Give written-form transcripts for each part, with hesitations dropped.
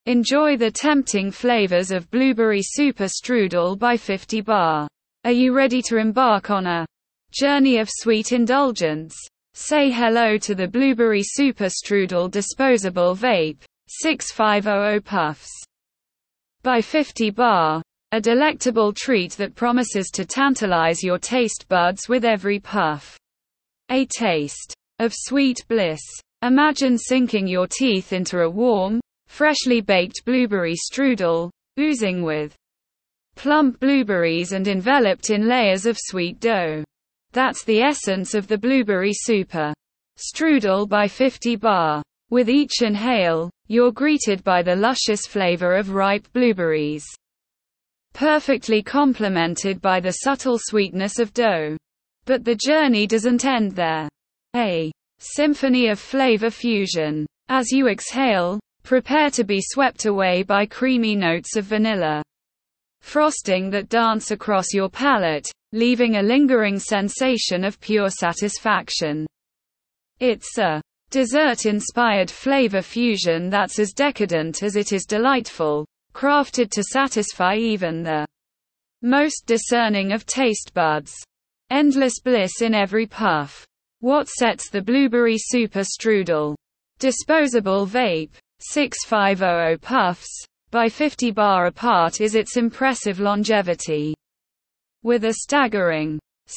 Enjoy the tempting flavors of Blueberry Super Strudel by 50 Bar. Are you ready to embark on a journey of sweet indulgence? Say hello to the Blueberry Super Strudel Disposable Vape, 6500 Puffs. By 50 Bar. A delectable treat that promises to tantalize your taste buds with every puff. A taste of sweet bliss. Imagine sinking your teeth into a warm, freshly baked blueberry strudel, oozing with plump blueberries and enveloped in layers of sweet dough. That's the essence of the Blueberry Super Strudel by 50 Bar. With each inhale, you're greeted by the luscious flavor of ripe blueberries, perfectly complemented by the subtle sweetness of dough. But the journey doesn't end there. A symphony of flavor fusion. As you exhale, prepare to be swept away by creamy notes of vanilla frosting that dance across your palate, leaving a lingering sensation of pure satisfaction. It's a dessert-inspired flavor fusion that's as decadent as it is delightful, crafted to satisfy even the most discerning of taste buds. Endless bliss in every puff. What sets the Blueberry Super Strudel Disposable Vape, 6500 Puffs, by 50 Bar apart is its impressive longevity. With a staggering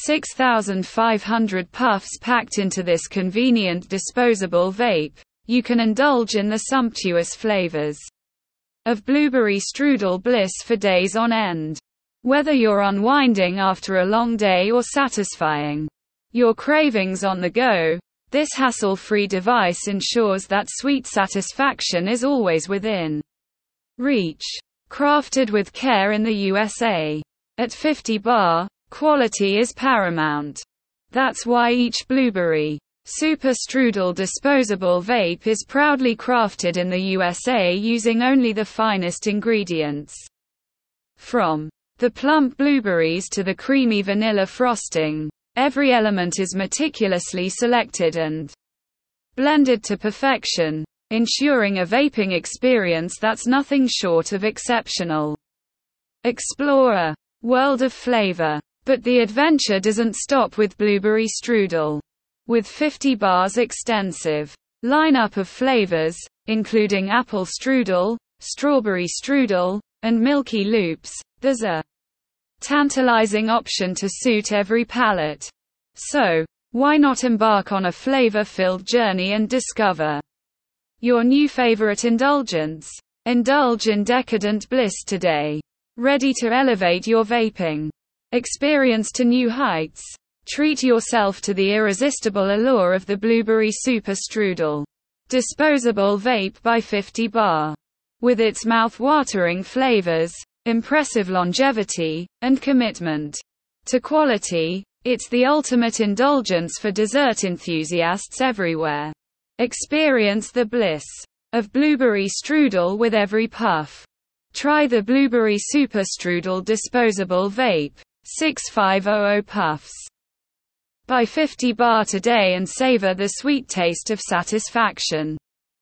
6,500 puffs packed into this convenient disposable vape, you can indulge in the sumptuous flavors of blueberry strudel bliss for days on end. Whether you're unwinding after a long day or satisfying your cravings on the go, this hassle-free device ensures that sweet satisfaction is always within reach. Crafted with care in the USA. At 50 Bar, quality is paramount. That's why each Blueberry Super Strudel disposable vape is proudly crafted in the USA using only the finest ingredients. From the plump blueberries to the creamy vanilla frosting, every element is meticulously selected and blended to perfection, ensuring a vaping experience that's nothing short of exceptional. Explore a world of flavor. But the adventure doesn't stop with Blueberry Strudel. With 50 Bar's extensive lineup of flavors, including apple strudel, strawberry strudel, and milky loops, there's a tantalizing option to suit every palate. So, why not embark on a flavor-filled journey and discover your new favorite indulgence? Indulge in decadent bliss today. Ready to elevate your vaping experience to new heights? Treat yourself to the irresistible allure of the Blueberry Super Strudel Disposable Vape by 50 Bar. With its mouth-watering flavors, impressive longevity, and commitment to quality, it's the ultimate indulgence for dessert enthusiasts everywhere. Experience the bliss of blueberry strudel with every puff. Try the Blueberry Super Strudel Disposable Vape, 6500 Puffs. By 50 Bar today and savor the sweet taste of satisfaction.